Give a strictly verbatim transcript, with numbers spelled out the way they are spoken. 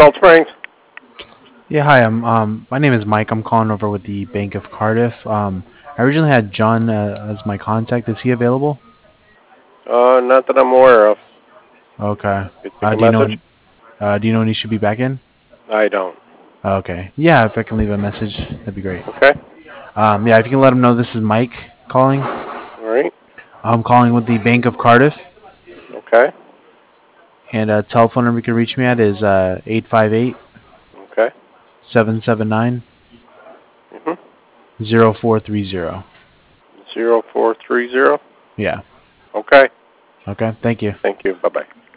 Salt Springs. Yeah, hi. I'm um, my name is Mike. I'm calling over with the Bank of Cardiff. Um, I originally had John uh, as my contact. Is he available? Uh, not that I'm aware of. Okay. Could you take Uh, a do you know message? when? Uh, do you know when he should be back in? I don't. Okay. Yeah, if I can leave a message, that'd be great. Okay. Um, yeah, if you can let him know this is Mike calling. All right. I'm calling with the Bank of Cardiff, Okay. and uh, telephone number you can reach me at is uh eight five eight Okay. seven seven nine Mhm. zero four three zero. Zero four three zero. Yeah. Okay. Okay. Thank you. Thank you. Bye bye.